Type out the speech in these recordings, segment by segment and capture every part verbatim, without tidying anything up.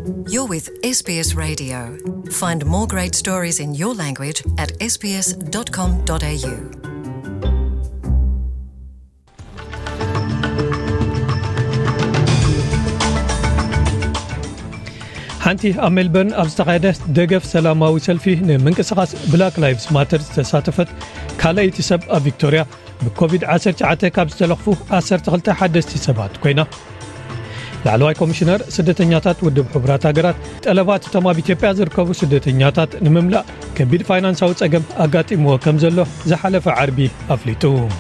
You're with S B S Radio. Find more great stories in your language at s b s dot com dot a u. ሓንቲ ኣብ ሜልበርን ኣብ ዝተኻየደ ደገፍ ሰላማዊ ሰልፊ ንምንቅስቓስ ብላክ ላይቭስ ማተር ዝተሳተፈት ካልአይቲ ሰብ ኣብ ቪክቶሪያ ብኮቪድ ዓሰርተ ትሸዓተ ካብ ዝተለኽፉ ዓሰርተ ክልተ ሓደስቲ ሰባት ኮይና ላዕለዋይ ኮሚሽነር ስደተኛታት ውድብ ሕብራት ሃገራት ጠለባት እቶም ኣብ ኢትዮጵያ ዝርከቡ ስደተኛታት ንምምላእ ከቢድ ፋይናንሳዊ ፀገም ኣጋጢምዎ ከም ዘሎ ዝሓለፈ ዓርቢ ኣፍሊጡ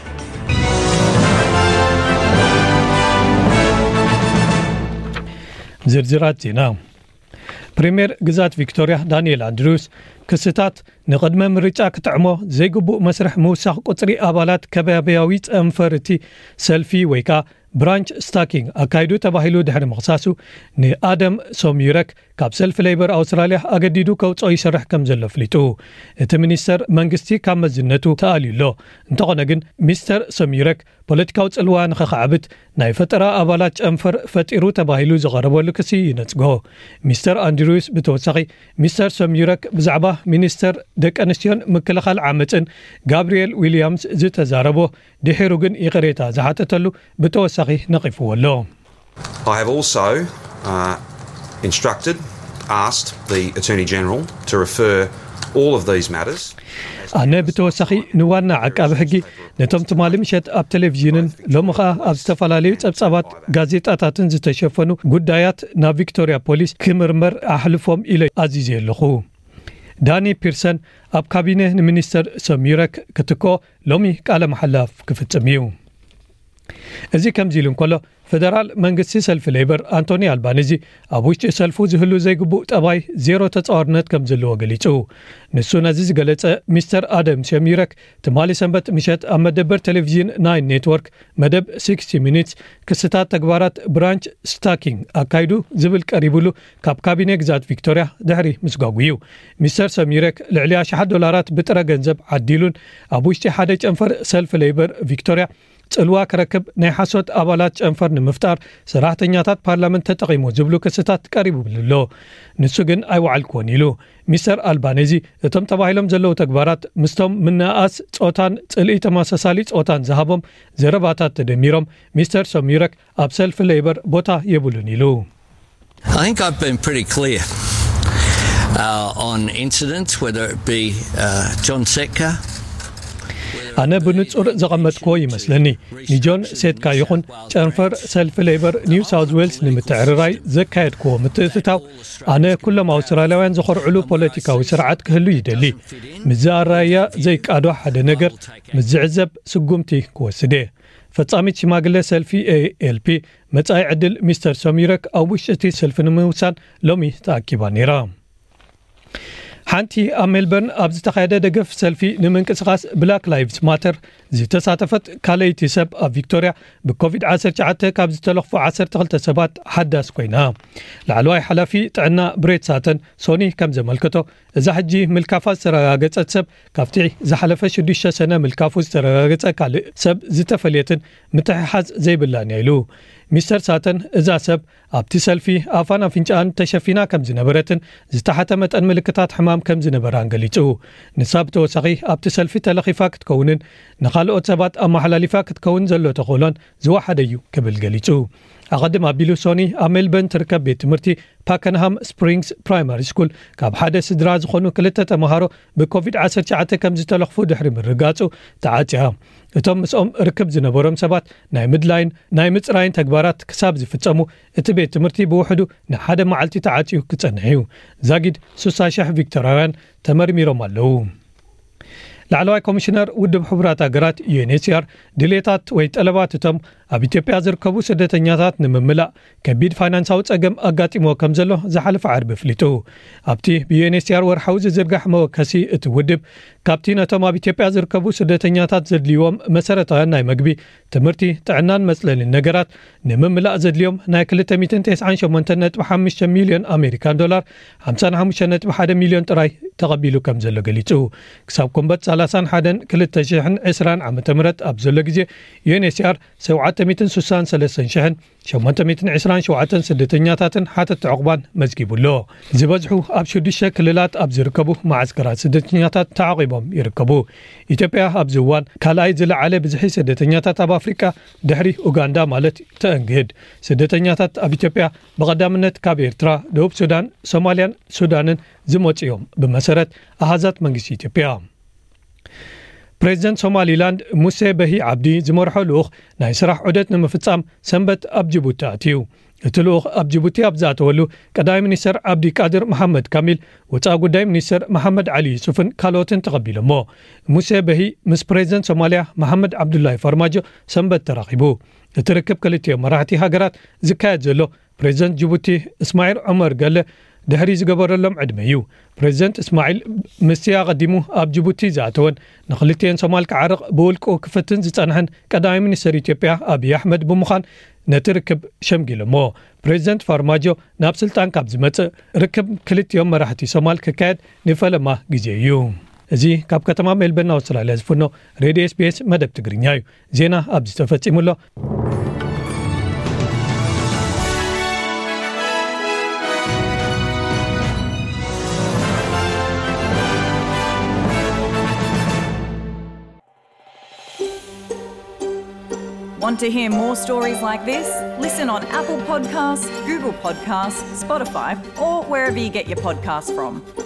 ዝርዝራት ዜና ፕሪሚየር ግዛት ቪክቶሪያ ዳንኤል አንድሩስ ክስታት ንቅድመ ምርጫ ክትዕሞ ዘይግቡእ መስርሕ ምውሳኽ ቁፅሪ ኣባላት ከባቢያዊ ፀንፈርቲ ሰልፊ ወይካ ብራንች ስታኪንግ ኣካይዱ ተባሂሉ ድሕሪ ምኽሳሱ ንኣደም ሶሚረክ ካብ ሰልፊ ሌበር ኣውስትራልያ ኣገዲዱ ከውፅኦ ይሰርሕ ከም ዘሎ ፍሊጡ እቲ ሚኒስተር መንግስቲ ካብ መዝነቱ ተኣልዩሎ እንተኾነ ግን ሚስተር ሶሚረክ ፖለቲካዊ ጽልዋ ንኸዓብት ናይ ፈጠራ ኣባላት ጨንፈር ፈጢሩ ተባሂሉ ዝቐረበሉ ክሲ ይነጽጎ ሚስተር አንድሩስ ብተወሳኺ ሚስተር ሶሚረክ ብዛዕባ ሚኒስተር ደቂ ኣንስትዮን ምክልኻል ዓመፅን ጋብሪኤል ዊሊያምስ ዝተዛረቦ ድሒሩ ግን ይቕሬታ ዝሓተተሉ ብተወሳኺ ነቒፍዎ ኣሎ I have also uh, instructed asked the Attorney General to refer all of these matters ኣነ ብተወሳኺ ንዋና ዓቃቢ ሕጊ ነቶም ትማሊ ምሸት ኣብ ቴሌቪዥንን ሎሚ ኸኣ ኣብ ዝተፈላለዩ ጸብጻባት ጋዜጣታትን ዝተሸፈኑ ጉዳያት ናብ ቪክቶሪያ ፖሊስ ክምርመር ኣሕልፎም ኢለ ኣዚዘ ኣለኹ ዳኒ ፒርሰን ኣብ ካቢነ ንሚኒስተር ሶሚረክ ክትኮ ሎሚ ቃለ መሓላፍ ክፍጽም እዩ እዚ ከምዚ ኢሉ እንከሎ ፌደራል መንግስቲ ሰልፊ ሌበር አንቶኒ አልባኒዚ ኣብ ውሽጢ ሰልፉ ዝህሉ ዘይግቡእ ጠባይ ዜሮ ተጻዋርነት ከም ዘለዎ ገሊጹ ንሱ ነዚ ዝገለጸ ሚስተር ኣደም ሶሚረክ ትማሊ ሰንበት ምሸት ኣብ መደበር ቴሌቪዥን ናይን ኔትወርክ መደብ sixty minutes ክስታት ተግባራት ብራንች ስታኪንግ ኣካይዱ ዝብል ቀሪቡሉ ካብ ካቢነ ግዛት ቪክቶሪያ ድሕሪ ምስጓጉ እዩ ሚስተር ሶሚረክ ልዕሊ one thousand ዶላራት ብጥረ ገንዘብ ዓዲሉን ኣብ ውሽጢ ሓደ ጨንፈር ሰልፊ ሌበር ቪክቶሪያ ጽልዋ ከረክብ ናይ ሓሶት ኣባላት ጨንፈር ንምፍጣር ሰራሕተኛታት ፓርላመንት ተጠቂሙ ዝብሉ ክስታት ቀሪቡብሎ ንሱ ግን ኣይወዓልክዎን ኢሉ ሚስተር አልባኒዚ እቶም ተባሂሎም ዘለው ተግባራት ምስቶም ምናኣስ ጾታን ጽልኢ ተመሳሳሊ ጾታን ዝሃቦም ዘረባታት ተደሚሮም ሚስተር ሶሚረክ ኣብ ሰልፊ ሌበር ቦታ የብሉን ኢሉ I think I've been pretty clear uh, on incidents whether it be uh, John Setka ኣነ ብንጹር ዘቐመጥኮ ይመስለኒ ንጆን ሴትካ ይኹን ጨንፈር ሰልፊ ሌበር ኒው ሳውዝ ዌልስ ንምትዕርራይ ዘካየድክዎ ምትእትታው ኣነ ኩሎም ኣውስትራልያውያን ዘኸርዕሉ ፖለቲካዊ ስርዓት ክህሉ ይደሊ ምዛራያ ዘይቃዶ ሓደ ነገር ምዝዕዘብ ስጉምቲ ክወስደ ፈጻሚት ሽማግለ ሰልፊ ኤ ኤል ፒ መጻኢ ዕድል ሚስተር ሶሚረክ ኣብ ውሽጢ ሰልፊ ንምውሳን ሎሚ ተኣኪባ ነይራ ሓንቲ ኣብ ሜልበርን ኣብ ዝተኻየደ ደገፍ ሰልፊ ንምንቅስቓስ ብላክ ላይቭስ ማተር ዝተሳተፈት ካልአይቲ ሰብ ኣብ ቪክቶሪያ ብኮቪድ ዓሰርተ ትሸዓተ ካብ ዝተለኽፉ ዓሰርተ ክልተ ሰባት ሓዳስ ኮይና ላዕለዋይ ሓላፊ ጥዕና ብሬት ሳተን ሶኒ ከም ዘመልከቶ እዛ ሕጂ ምልካፋ ዝተረጋገፀት ሰብ ካብቲ ዝሓለፈ ሽዱሽተ ሰነ ምልካፉ ዝተረጋገፀ ካልእ ሰብ ዝተፈልየትን ምትሕሓዝ ዘይብላን ኢሉ ሚስተር ሳተን እዛ ሰብ ኣብቲ ሰልፊ ኣፋን ኣፍንጫን ተሸፊና ከም ዝነበረትን ዝተሓተ መጠን ምልክታት ሕማም ከም ዝነበራን ገሊጹ ንሳብ ተወሳኺ ኣብቲ ሰልፊ ተለኺፋ ክትከውንን ንኻልኦት ሰባት ኣመሓላሊፋ ክትከውን ዘሎ ተኽእሎን ዝወሓደ እዩ ክብል ገሊጹ ኣቐድም ኣቢሉ ሶኒ ኣብ ሜልበርን ትርከብ ቤት ትምህርቲ ፓከንሃም ስፕሪንግስ ፕራይማሪ ስኩል ካብ ሓደ ስድራ ዝኾኑ ክልተ ተምሃሮ ብኮቪድ ዓሰርተ ትሸዓተ ከም ዝተለኽፉ ድሕሪ ምርጋጹ ተዓፅያ እቶም ምስኦም ርክብ ዝነበሮም ሰባት ናይ ምድላይን ናይ ምጽራይን ተግባራት ክሳብ ዝፍጸሙ እቲ ቤት ትምህርቲ ብውሕዱ ንሓደ መዓልቲ ተዓፅዩ ክጸንሕ እዩ ዛጊድ ስልሳ ሽሕ ቪክቶራውያን ተመርሚሮም ኣለዉ ላዕለዋይ ኮሚሽነር ውድብ ሕብራት ሃገራት ዩ ኤን ኤች ሲ ኣር ድሌታት ወይ ጠለባት እቶም ኣብ ኢትዮጵያ ዝርከቡ ስደተኛታት ንምምላእ ከቢድ ፋይናንሳዊ ፀገም ኣጋጢሞ ከም ዘሎ ዝሓለፈ ዓርቢ ፍሊጡ ኣብቲ ዩ ኤን ኤች ሲ ኣር ወርሓዊ ዝዝርጋሕ መወከሲ እቲ ውድብ ካብቲ ነቶም ኣብ ኢትዮጵያ ዝርከቡ ስደተኛታት ዘድልይዎም መሰረታውያን ናይ መግቢ ትምህርቲ ጥዕናን መጽለልን ነገራት ንምምላእ ዘድልዮም ናይ ክልተ ሚእትን ትስዓን ሸሞንተ ነጥቢ ሓሙሽተ ሚልዮን ኣሜሪካን ዶላር ሓምሳን ሓሙሽተ ነጥቢ ሓደ ሚልዮን ጥራይ ተቐቢሉ ከም ዘሎ ገሊጹ ክሳብ ኮምበት ሰላሳ ሓደ ክልተ ሽሕን ዒስራን ዓመተ ምህረት ኣብ ዘሎ ግዜ ዩ ኤን ኤች ሲ ኣር ሰብዓተ ኣርባዕተ ሚእትን ስሳን ሰለስተን ሽሕን ሸሞንተ ሚእትን ዒስራን ሸውዓተን ስደተኛታትን ሓተት ዕቑባን መዝጊቡሎ ዝበዝሑ ኣብ ሽዱሽተ ክልላት ኣብ ዝርከቡ ማዓስከራት ስደተኛታት ተዓቂቦም ይርከቡ ኢትዮጵያ ኣብ ዝዋን ካልኣይ ዝለዓለ ብዝሒ ስደተኛታት ኣብ ኣፍሪቃ ድሕሪ ኡጋንዳ ማለት ተአንግድ ስደተኛታት ኣብ ኢትዮጵያ በቀዳምነት ካብ ኤርትራ ደቡብ ሱዳን ሶማሊያን ሱዳንን ዝመጽኦም ብመሰረት ኣሃዛት መንግስቲ ኢትዮጵያ ፕሬዚደንት ሶማሊላንድ ሙሴ በሂ ዓብዲ ዝመርሖ ልኡኽ ናይ ስራሕ ዑደት ንምፍጻም ሰንበት ኣብ ጅቡቲ ኣትዩ እቲ ልኡኽ ኣብ ጅቡቲ ኣብ ዝኣተወሉ ቀዳማይ ሚኒስትር ዓብዲ ቃድር መሐመድ ካሚል ወፃኢ ጉዳይ ሚኒስትር መሐመድ ዓሊ ዩሱፍን ካልኦትን ተቐቢሎሞ ሙሴ በሂ ምስ ፕሬዚደንት ሶማሊያ መሐመድ ዓብዱላሂ ፈርማጆ ሰንበት ተራኺቡ እቲ ርክብ ክልቲኦም መራሕቲ ሃገራት ዝካየድ ዘሎ ፕሬዚደንት ጅቡቲ እስማዒል ዑመር ገለ ድሕሪ ዝገበረሎም ዕድመ እዩ ፕሬዚደንት እስማዒል ምስያ ቀዲሙ ኣብ ጅቡቲ ዝኣተወን ንኽልቲአን ሶማል ክዓርቕ ብውልቁ ክፍትን ዝጸንሐን ቀዳማይ ሚኒስትር ኢትዮጵያ ኣብይ ኣሕመድ ብምዃን ነቲ ርክብ ሸምጊሎሞ ፕሬዚደንት ፋርማጆ ናብ ስልጣን ካብ ዝመጽእ ርክብ ክልቲኦም መራሕቲ ሶማል ክካየድ ንፈለማ ግዜ እዩ እዚ ካብ ከተማ ሜልበርን ኣውስትራልያ ዝፍኖ ሬድዮ ኤስቢኤስ መደብ ትግርኛ እዩ ዜና ኣብዚ ተፈጺሙሎ Want to hear more stories like this? Listen on Apple Podcasts, Google Podcasts, Spotify, or wherever you get your podcasts from.